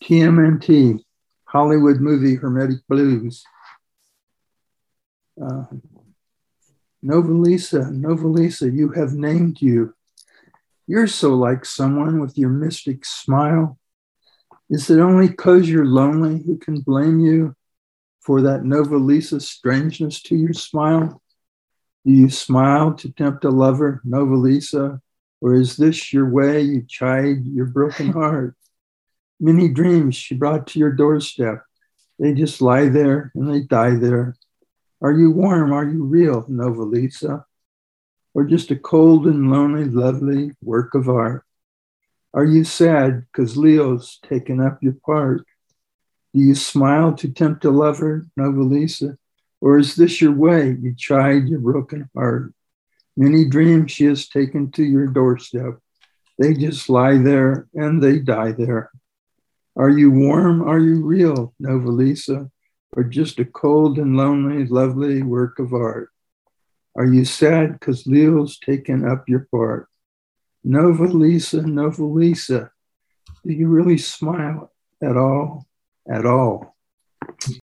TMNT, Hollywood Movie Hermetic Blues. Uh, Novalisa, Novalisa, you have named you. You're so like someone with your mystic smile. Is it only 'cause you're lonely who can blame you for that Novalisa strangeness to your smile? Do you smile to tempt a lover, Novalisa, or is this your way you chide your broken heart? Many dreams she brought to your doorstep. They just lie there and they die there. Are you warm? Are you real, Novalisa? Or just a cold and lonely, lovely work of art? Are you sad because Leo's taken up your part? Do you smile to tempt a lover, Novalisa? Or is this your way you chide your broken heart? Many dreams she has taken to your doorstep. They just lie there and they die there. Are you warm? Are you real, Novalisa? Or just a cold and lonely, lovely work of art? Are you sad because Leo's taken up your part? Novalisa, Novalisa, do you really smile at all? At all?